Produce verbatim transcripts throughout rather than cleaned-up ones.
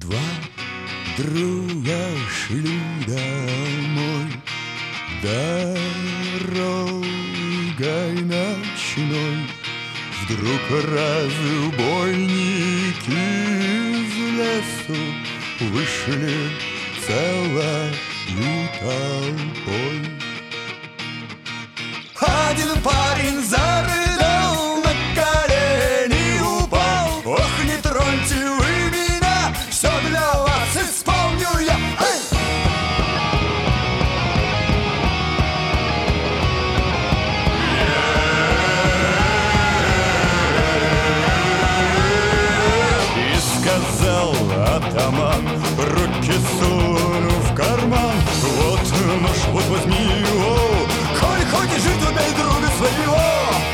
Два друга шли домой дорогой ночной. Вдруг разбойники из лесу вышли целою толпой. Один парень зарыдал, на колени упал. Ох, не троньте вы меня, все для вас исполню я. Эй! И сказал атаман, руки сунув в карман: вот нож, вот возьми его, коль хочешь жить, убей друга своего.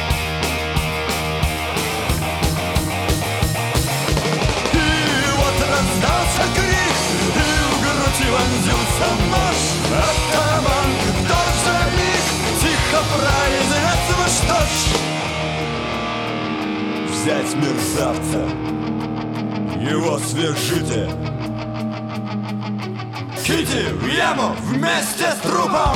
И вот раздался крик, и в грудь вонзился нож. Атаман в тот же миг тихо произнес: ну что ж, взять мерзавца, его свяжите, киньте в яму вместе с трупом.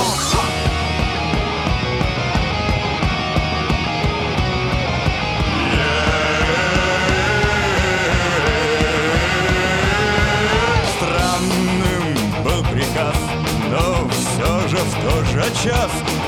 Странным был приказ, но все же в тот же час